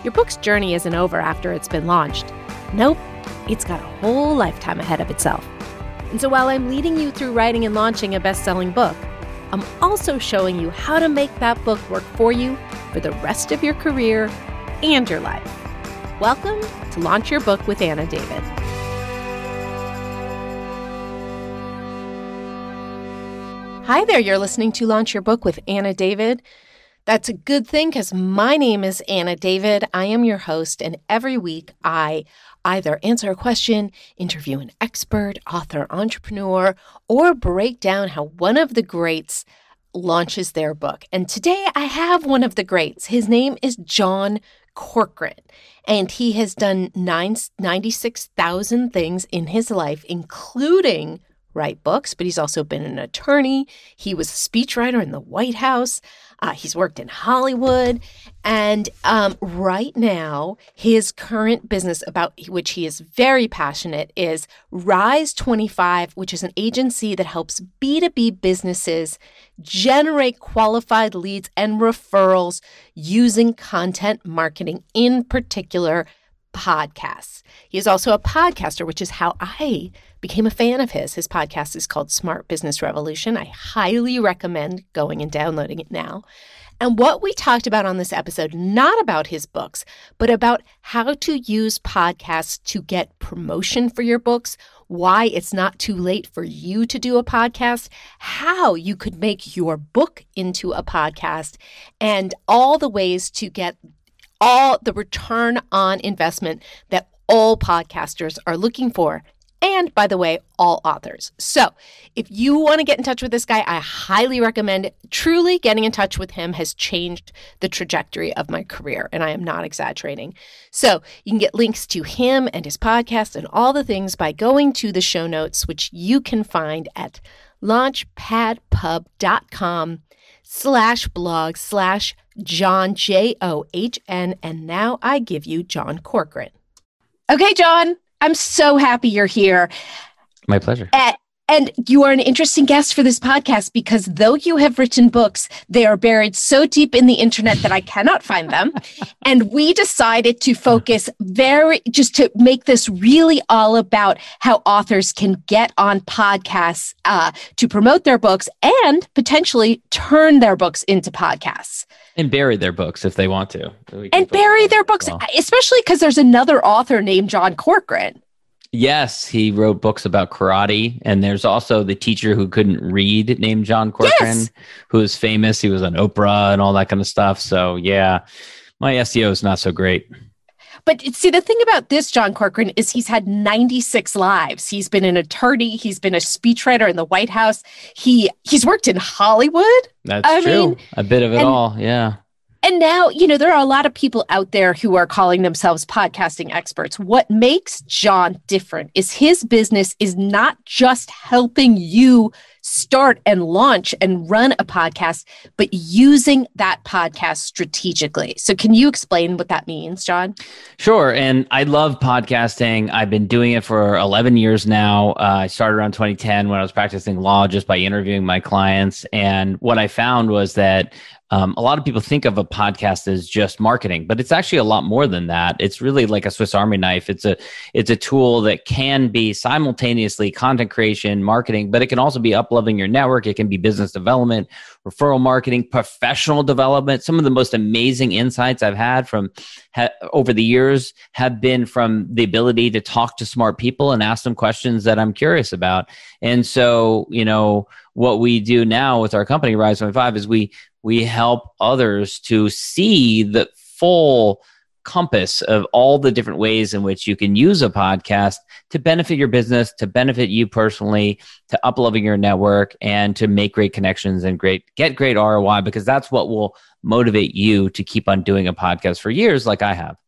Your book's journey isn't over after it's been launched. Nope, it's got a whole lifetime ahead of itself. And so while I'm leading you through writing and launching a best-selling book, I'm also showing you how to make that book work for you for the rest of your career and your life. Welcome to Launch Your Book with Anna David. Hi there, you're listening to Launch Your Book with Anna David. That's a good thing because my name is Anna David. I am your host, and every week I either answer a question, interview an expert, author, entrepreneur, or break down how one of the greats launches their book. And today I have one of the greats. His name is John Corcoran, and he has done 96,000 things in his life, including write books, but he's also been an attorney. He was a speechwriter in the White House. He's worked in Hollywood. And right now, his current business about which he is very passionate is Rise 25, which is an agency that helps B2B businesses generate qualified leads and referrals using content marketing, in particular podcasts. He is also a podcaster, which is how I became a fan of his. His podcast is called Smart Business Revolution. I highly recommend going and downloading it now. And what we talked about on this episode, not about his books, but about how to use podcasts to get promotion for your books, why it's not too late for you to do a podcast, how you could make your book into a podcast, and all the ways to get all the return on investment that all podcasters are looking for. And by the way, all authors. So if you want to get in touch with this guy, I highly recommend it. Truly getting in touch with him has changed the trajectory of my career, and I am not exaggerating. So you can get links to him and his podcast and all the things by going to the show notes, which you can find at launchpadpub.com/blog/John, John. And now I give you John Corcoran. Okay, John, I'm so happy you're here. My pleasure. And you are an interesting guest for this podcast because though you have written books, they are buried so deep in the internet that I cannot find them. And we decided to focus just to make this really all about how authors can get on podcasts to promote their books and potentially turn their books into podcasts. And bury their books if they want to. And bury their books, especially because there's another author named John Corcoran. Yes, he wrote books about karate. And there's also the teacher who couldn't read named John Corcoran, who is famous. He was on Oprah and all that kind of stuff. So yeah, my SEO is not so great. But see, the thing about this John Corcoran is he's had 96 lives. He's been an attorney. He's been a speechwriter in the White House. He's worked in Hollywood. That's true. A bit of it all. Yeah. And now, there are a lot of people out there who are calling themselves podcasting experts. What makes John different is his business is not just helping you start and launch and run a podcast, but using that podcast strategically. So can you explain what that means, John? Sure. And I love podcasting. I've been doing it for 11 years now. I started around 2010 when I was practicing law just by interviewing my clients. And what I found was that a lot of people think of a podcast as just marketing, but it's actually a lot more than that. It's really like a Swiss Army knife. It's a tool that can be simultaneously content creation, marketing, but it can also be up-leveling your network. It can be business development, referral marketing, professional development. Some of the most amazing insights I've had over the years have been from the ability to talk to smart people and ask them questions that I'm curious about. And so, what we do now with our company, Rise 25, is we help others to see the full compass of all the different ways in which you can use a podcast to benefit your business, to benefit you personally, to up-level your network, and to make great connections and get great ROI, because that's what will motivate you to keep on doing a podcast for years like I have.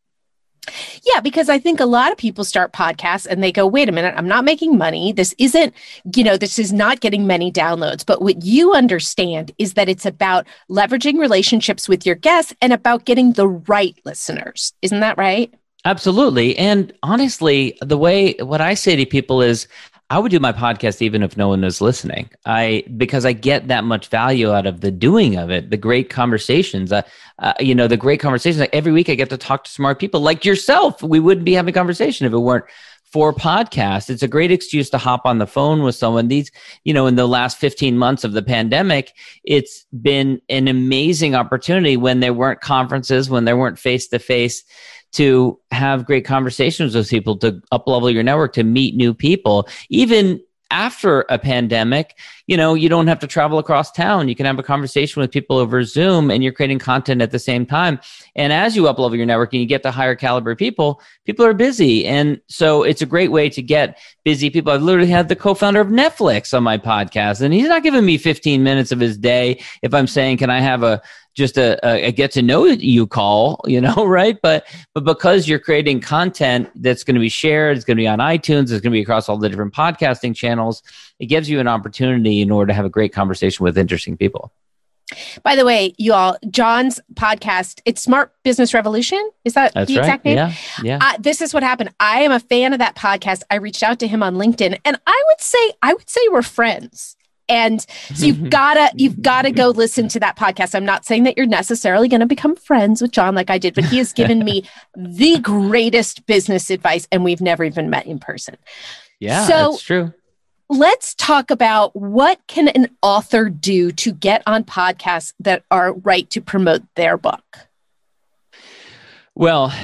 Yeah, because I think a lot of people start podcasts and they go, wait a minute, I'm not making money. This isn't, this is not getting many downloads. But what you understand is that it's about leveraging relationships with your guests and about getting the right listeners. Isn't that right? Absolutely. And honestly, what I say to people is, I would do my podcast even if no one was listening. Because I get that much value out of the doing of it, the great conversations. The great conversations. Like every week, I get to talk to smart people like yourself. We wouldn't be having a conversation if it weren't for podcasts. It's a great excuse to hop on the phone with someone. In the last 15 months of the pandemic, it's been an amazing opportunity when there weren't conferences, when there weren't face-to-face, to have great conversations with people, to up-level your network, to meet new people. Even after a pandemic, you don't have to travel across town. You can have a conversation with people over Zoom, and you're creating content at the same time. And as you up-level your network and you get to higher caliber people are busy. And so it's a great way to get busy people. I've literally had the co-founder of Netflix on my podcast, and he's not giving me 15 minutes of his day if I'm saying, can I have a get to know you call, right? But because you're creating content that's going to be shared, it's going to be on iTunes, it's going to be across all the different podcasting channels, it gives you an opportunity in order to have a great conversation with interesting people. By the way, you all, John's podcast, it's Smart Business Revolution. Is that That's the exact right. name? Yeah. This is what happened. I am a fan of that podcast. I reached out to him on LinkedIn, and I would say we're friends. And so you've gotta go listen to that podcast. I'm not saying that you're necessarily going to become friends with John like I did, but he has given me the greatest business advice, and we've never even met in person. Yeah, so that's true. Let's talk about what can an author do to get on podcasts that are right to promote their book. Well,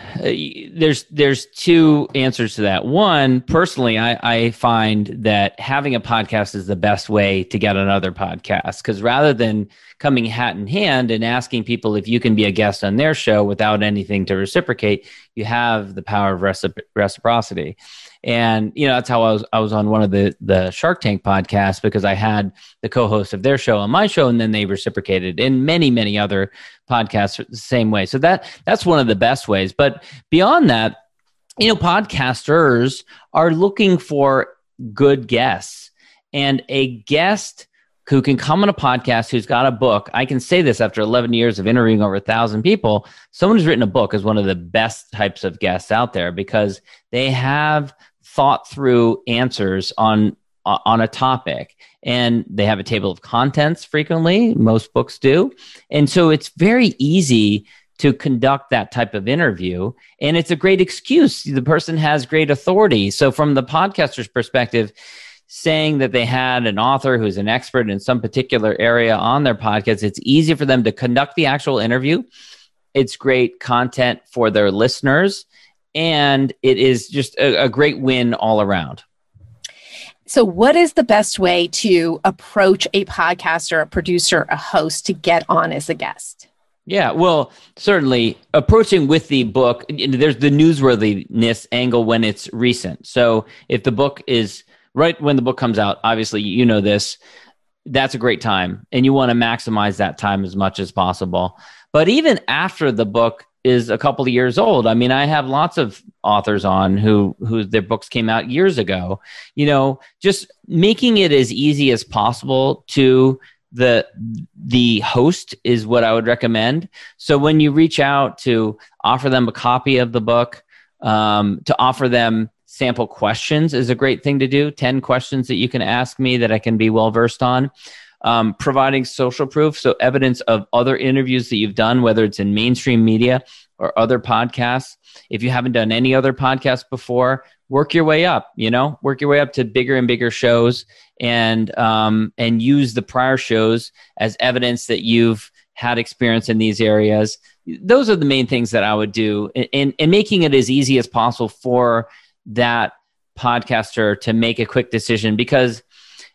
there's two answers to that. One, personally, I find that having a podcast is the best way to get on other podcasts, because rather than coming hat in hand and asking people if you can be a guest on their show without anything to reciprocate, you have the power of reciprocity. And, that's how I was on one of the Shark Tank podcasts, because I had the co-host of their show on my show, and then they reciprocated in many, many other podcasts the same way. So that's one of the best ways. But beyond that, podcasters are looking for good guests, and a guest who can come on a podcast who's got a book. I can say this after 11 years of interviewing over 1,000 people. Someone who's written a book is one of the best types of guests out there, because they have thought through answers on a topic, and they have a table of contents frequently. Most books do. And so it's very easy to conduct that type of interview. And it's a great excuse. The person has great authority. So from the podcaster's perspective, saying that they had an author who's an expert in some particular area on their podcast, it's easy for them to conduct the actual interview. It's great content for their listeners, and it is just a great win all around. So what is the best way to approach a podcaster, a producer, a host to get on as a guest? Yeah, well, certainly approaching with the book, there's the newsworthiness angle when it's recent. So if the book is right when the book comes out, obviously, this, that's a great time, and you want to maximize that time as much as possible. But even after the book is a couple of years old, I mean, I have lots of authors on who their books came out years ago, just making it as easy as possible to the host is what I would recommend. So when you reach out to offer them a copy of the book, to offer them sample questions is a great thing to do. 10 questions that you can ask me that I can be well-versed on. Providing social proof, so evidence of other interviews that you've done, whether it's in mainstream media or other podcasts. If you haven't done any other podcasts before, work your way up, work your way up to bigger and bigger shows, and use the prior shows as evidence that you've had experience in these areas. Those are the main things that I would do, and making it as easy as possible for that podcaster to make a quick decision, because,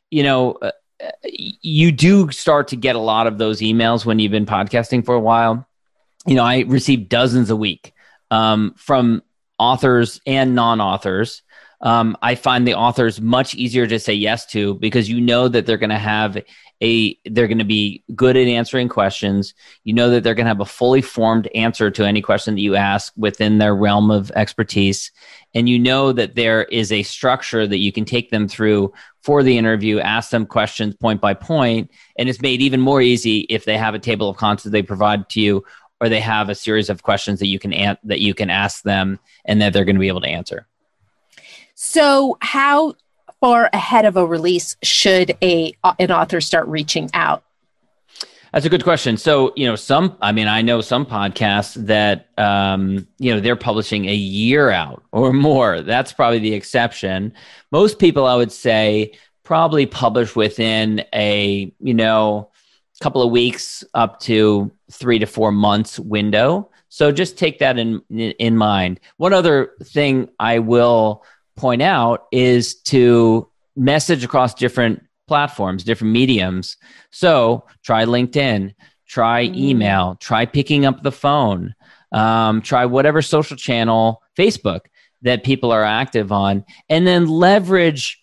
you do start to get a lot of those emails when you've been podcasting for a while. I receive dozens a week from authors and non-authors. I find the authors much easier to say yes to, because that they're going to they're going to be good at answering questions. That they're going to have a fully formed answer to any question that you ask within their realm of expertise. And that there is a structure that you can take them through for the interview, ask them questions point by point. And it's made even more easy if they have a table of contents they provide to you, or they have a series of questions that you can ask them and that they're going to be able to answer. So how far ahead of a release should an author start reaching out? That's a good question. So, I know some podcasts that, they're publishing a year out or more. That's probably the exception. Most people, I would say, probably publish within a, couple of weeks up to 3 to 4 months window. So just take that in mind. One other thing I will point out is to message across different platforms, different mediums. So try LinkedIn, try email, try picking up the phone, try whatever social channel, Facebook, that people are active on, and then leverage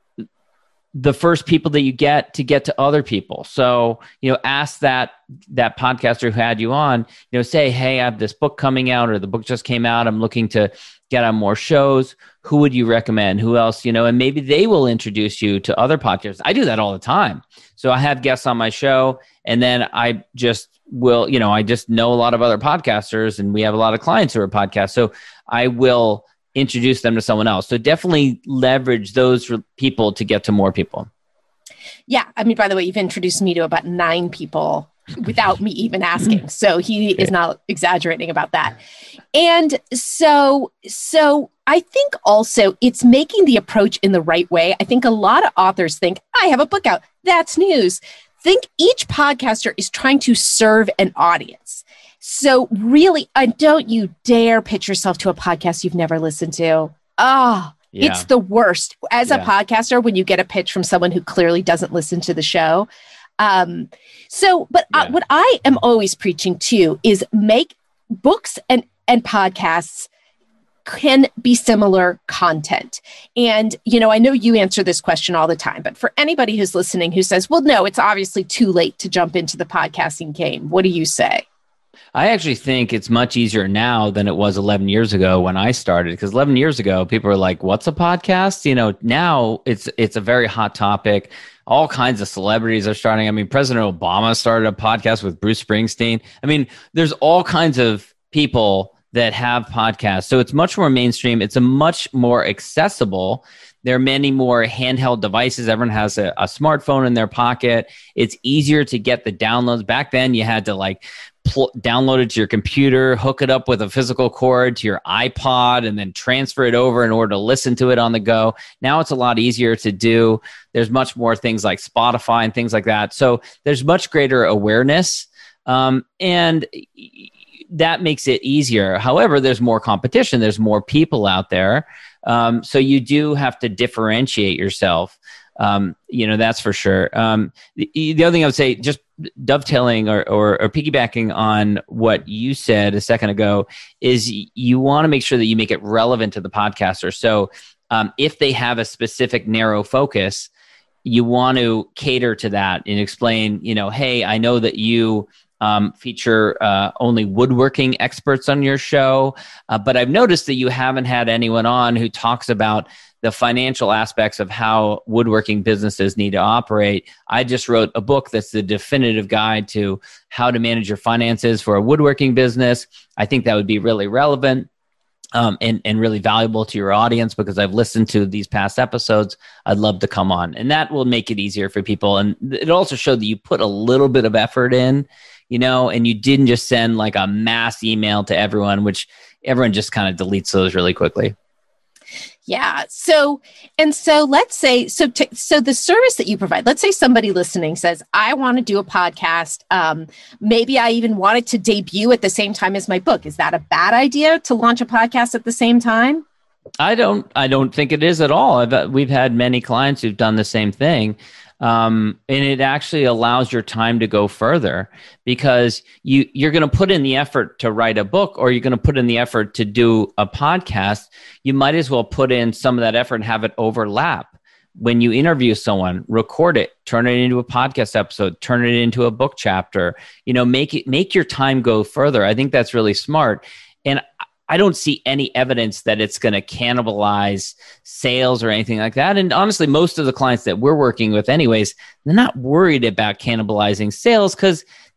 the first people that you get to other people. So, ask that podcaster who had you on, say, hey, I have this book coming out, or the book just came out. I'm looking to get on more shows. Who would you recommend? Who else, and maybe they will introduce you to other podcasts. I do that all the time. So I have guests on my show, and then I just will, I just know a lot of other podcasters, and we have a lot of clients who are podcasts. So I will introduce them to someone else. So definitely leverage those people to get to more people. Yeah. I mean, by the way, you've introduced me to about 9 people without me even asking. So he is not exaggerating about that. And so I think also it's making the approach in the right way. I think a lot of authors think, I have a book out. That's news. Think each podcaster is trying to serve an audience. So really, don't you dare pitch yourself to a podcast you've never listened to. It's the worst. As a podcaster, when you get a pitch from someone who clearly doesn't listen to the show. What I am always preaching to is make books and podcasts can be similar content. And, I know you answer this question all the time, but for anybody who's listening who says, well, no, it's obviously too late to jump into the podcasting game, what do you say? I actually think it's much easier now than it was 11 years ago when I started, because 11 years ago, people were like, what's a podcast? Now it's a very hot topic. All kinds of celebrities are starting. I mean, President Obama started a podcast with Bruce Springsteen. I mean, there's all kinds of people that have podcasts. So it's much more mainstream. It's a much more accessible. There are many more handheld devices. Everyone has a smartphone in their pocket. It's easier to get the downloads. Back then, you had to download it to your computer, hook it up with a physical cord to your iPod, and then transfer it over in order to listen to it on the go. Now it's a lot easier to do. There's much more things like Spotify and things like that. So there's much greater awareness, and that makes it easier. However, there's more competition. There's more people out there. So you do have to differentiate yourself. That's for sure. The other thing I would say, just dovetailing or piggybacking on what you said a second ago, is you want to make sure that you make it relevant to the podcaster. So if they have a specific narrow focus, you want to cater to that and explain, hey, I know that you feature only woodworking experts on your show, but I've noticed that you haven't had anyone on who talks about the financial aspects of how woodworking businesses need to operate. I just wrote a book that's the definitive guide to how to manage your finances for a woodworking business. I think that would be really relevant and really valuable to your audience, because I've listened to these past episodes. I'd love to come on, and that will make it easier for people. And it also showed that you put a little bit of effort in, and you didn't just send like a mass email to everyone, which everyone just kind of deletes those really quickly. Yeah. So let's say, so the service that you provide, let's say somebody listening says, I want to do a podcast. Maybe I even want it to debut at the same time as my book. Is that a bad idea to launch a podcast at the same time? I don't think it is at all. We've had many clients who've done the same thing. And it actually allows your time to go further, because you're going to put in the effort to write a book, or you're going to put in the effort to do a podcast. You might as well put in some of that effort and have it overlap. When you interview someone, record it, turn it into a podcast episode, turn it into a book chapter, make your time go further. I think that's really smart. And I don't see any evidence that it's going to cannibalize sales or anything like that. And honestly, most of the clients that we're working with anyways, they're not worried about cannibalizing sales, because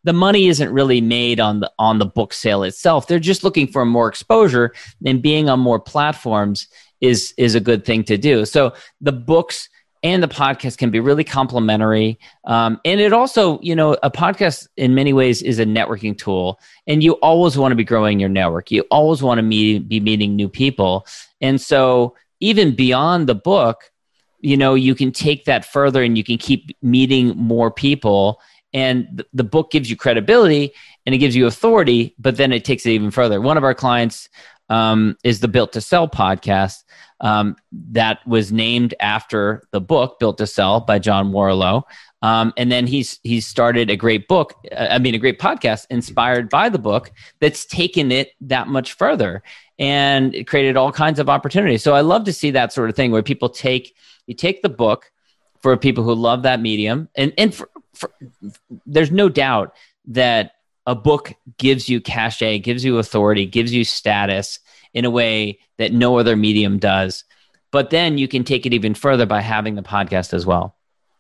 the money isn't really made on the book sale itself. They're just looking for more exposure, and being on more platforms is a good thing to do. So the books and the podcast can be really complementary. And it also, a podcast in many ways is a networking tool, and you always want to be growing your network. You always want to be meeting new people. And so even beyond the book, you can take that further and you can keep meeting more people. And the book gives you credibility and it gives you authority, but then it takes it even further. One of our clients is the Built to Sell podcast that was named after the book Built to Sell by John Warrillow. And then he's started a great podcast inspired by the book that's taken it that much further, and it created all kinds of opportunities. So I love to see that sort of thing where people take the book for people who love that medium. And there's no doubt that a book gives you cachet, gives you authority, gives you status in a way that no other medium does. But then you can take it even further by having the podcast as well.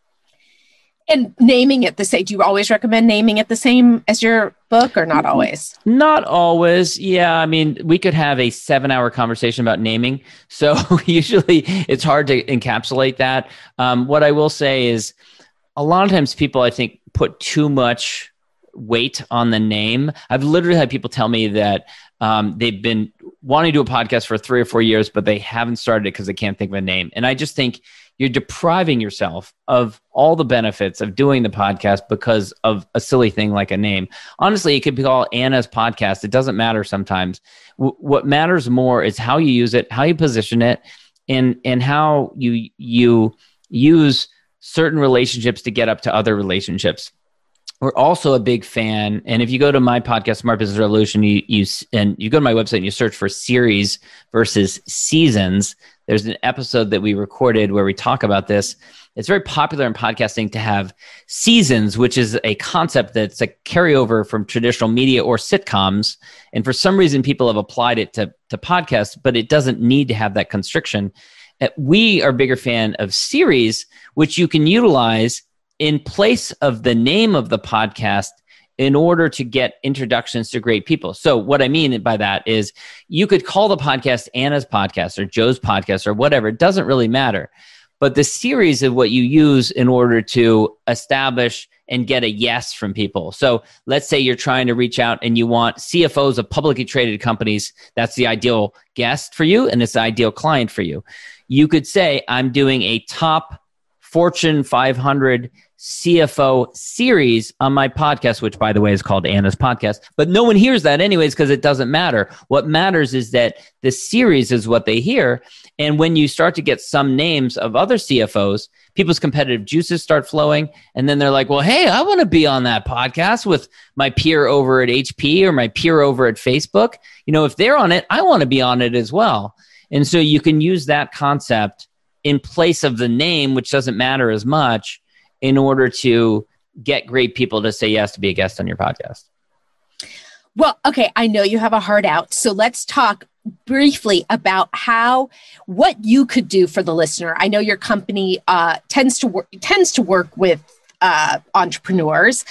And naming it the same. Do you always recommend naming it the same as your book, or not always? Not always. Yeah. I mean, we could have a 7-hour conversation about naming. So usually it's hard to encapsulate that. What I will say is a lot of times people, I think, put too much weight on the name. I've literally had people tell me that they've been wanting to do a podcast for 3 or 4 years, but they haven't started it because they can't think of a name. And I just think you're depriving yourself of all the benefits of doing the podcast because of a silly thing like a name. Honestly, it could be called Anna's Podcast. It doesn't matter sometimes. What matters more is how you use it, how you position it, and how you use certain relationships to get up to other relationships. We're also a big fan, and if you go to my podcast, Smart Business Revolution, you go to my website and you search for series versus seasons, there's an episode that we recorded where we talk about this. It's very popular in podcasting to have seasons, which is a concept that's a carryover from traditional media or sitcoms. And for some reason, people have applied it to podcasts, but it doesn't need to have that constriction. We are a bigger fan of series, which you can utilize in place of the name of the podcast in order to get introductions to great people. So what I mean by that is you could call the podcast Anna's Podcast or Joe's Podcast or whatever. It doesn't really matter. But the series is what you use in order to establish and get a yes from people. So let's say you're trying to reach out and you want CFOs of publicly traded companies. That's the ideal guest for you, and it's the ideal client for you. You could say, I'm doing a top Fortune 500 CFO series on my podcast, which, by the way, is called Anna's Podcast. But no one hears that anyways because it doesn't matter. What matters is that the series is what they hear. And when you start to get some names of other CFOs, people's competitive juices start flowing. And then they're like, well, hey, I want to be on that podcast with my peer over at HP or my peer over at Facebook. If they're on it, I want to be on it as well. And so you can use that concept in place of the name, which doesn't matter as much, in order to get great people to say yes to be a guest on your podcast. Well, okay, I know you have a heart out. So let's talk briefly about what you could do for the listener. I know your company tends to work with entrepreneurs,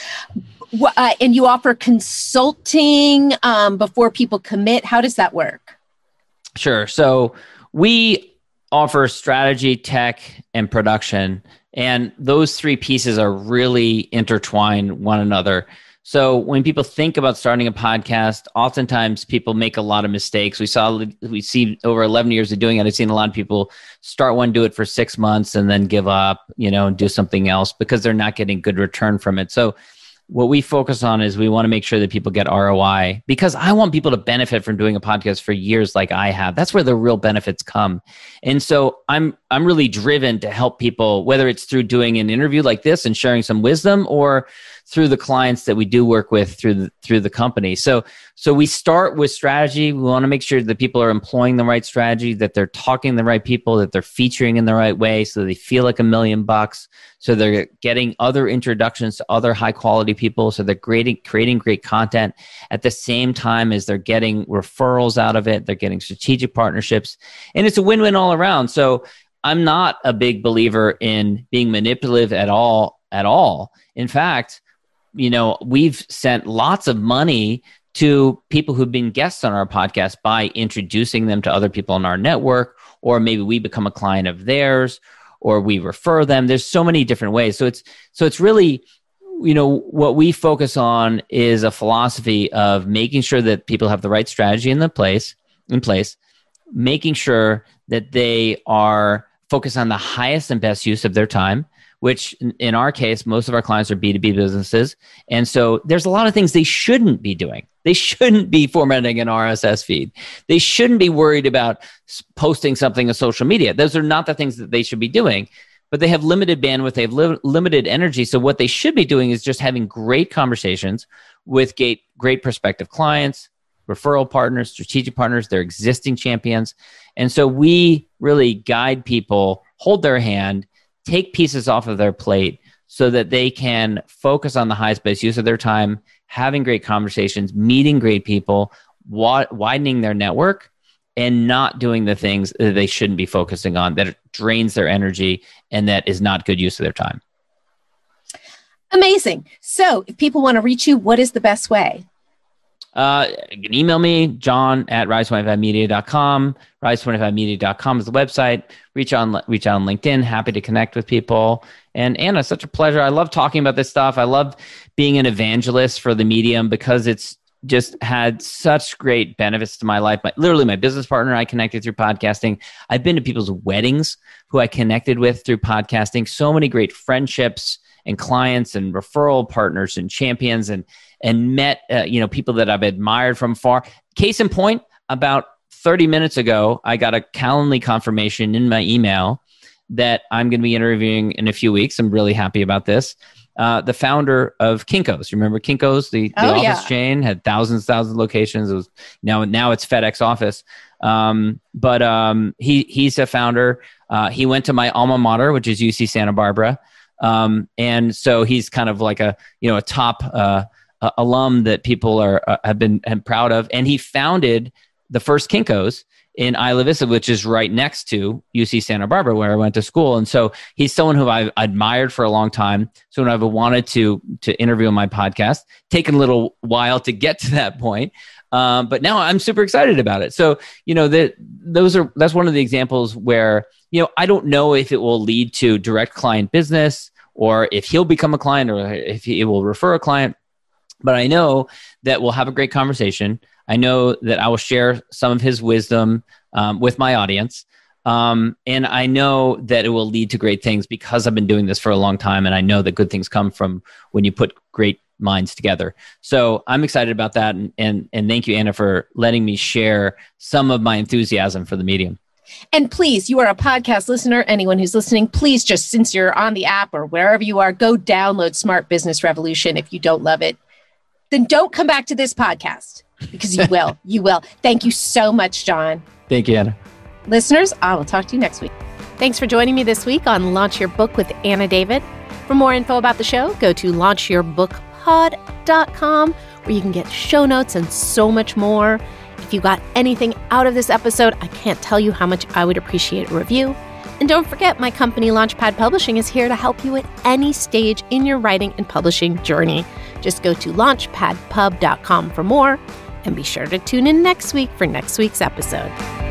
and you offer consulting before people commit. How does that work? Sure. So we offer strategy, tech, and production. And those 3 pieces are really intertwined one another. So when people think about starting a podcast, oftentimes people make a lot of mistakes. We see over 11 years of doing it. I've seen a lot of people start one, do it for 6 months, and then give up, and do something else because they're not getting good return from it. So what we focus on is we want to make sure that people get ROI, because I want people to benefit from doing a podcast for years like I have. That's where the real benefits come. And so I'm really driven to help people, whether it's through doing an interview like this and sharing some wisdom, or through the clients that we do work with through the company. So we start with strategy. We want to make sure that people are employing the right strategy, that they're talking to the right people, that they're featuring in the right way so they feel like $1 million. So they're getting other introductions to other high quality people. So they're creating great content at the same time as they're getting referrals out of it. They're getting strategic partnerships, and it's a win-win all around. So I'm not a big believer in being manipulative at all. In fact, we've sent lots of money to people who've been guests on our podcast by introducing them to other people in our network, or maybe we become a client of theirs, or we refer them. There's so many different ways. So it's really, what we focus on is a philosophy of making sure that people have the right strategy in place, making sure that they are focused on the highest and best use of their time, which in our case, most of our clients are B2B businesses. And so there's a lot of things they shouldn't be doing. They shouldn't be formatting an RSS feed. They shouldn't be worried about posting something on social media. Those are not the things that they should be doing, but they have limited bandwidth. They have limited energy. So what they should be doing is just having great conversations with great prospective clients, referral partners, strategic partners, their existing champions. And so we really guide people, hold their hand, take pieces off of their plate so that they can focus on the highest best use of their time, having great conversations, meeting great people, widening their network, and not doing the things that they shouldn't be focusing on that drains their energy and that is not good use of their time. Amazing. So if people want to reach you, what is the best way? You can email me, john@rise25media.com. Rise25media.com is the website. Reach out on LinkedIn. Happy to connect with people. And Anna, such a pleasure. I love talking about this stuff. I love being an evangelist for the medium because it's just had such great benefits to my life. Literally, my business partner I connected through podcasting. I've been to people's weddings who I connected with through podcasting. So many great friendships and clients and referral partners and champions and met people that I've admired from far. Case in point, about 30 minutes ago, I got a Calendly confirmation in my email that I'm going to be interviewing in a few weeks. I'm really happy about this. The founder of Kinko's. You remember Kinko's, the office chain, had thousands of locations. It was now it's FedEx Office. But he's a founder. He went to my alma mater, which is UC Santa Barbara. And so he's kind of like a top alum that people have been proud of. And he founded the first Kinko's in Isla Vista, which is right next to UC Santa Barbara, where I went to school. And so he's someone who I've admired for a long time. So when I've wanted to interview on my podcast, taken a little while to get to that point. But now I'm super excited about it. So, that's one of the examples where, I don't know if it will lead to direct client business or if he'll become a client or if he will refer a client. But I know that we'll have a great conversation. I know that I will share some of his wisdom with my audience. And I know that it will lead to great things because I've been doing this for a long time. And I know that good things come from when you put great minds together. So I'm excited about that. And thank you, Anna, for letting me share some of my enthusiasm for the medium. And please, you are a podcast listener. Anyone who's listening, please just, since you're on the app or wherever you are, go download Smart Business Revolution. If you don't love it, then don't come back to this podcast because you will. You will. Thank you so much, John. Thank you, Anna. Listeners, I will talk to you next week. Thanks for joining me this week on Launch Your Book with Anna David. For more info about the show, go to launchyourbookpod.com where you can get show notes and so much more. If you got anything out of this episode, I can't tell you how much I would appreciate a review. And don't forget, my company, Launchpad Publishing, is here to help you at any stage in your writing and publishing journey. Just go to launchpadpub.com for more, and be sure to tune in next week for next week's episode.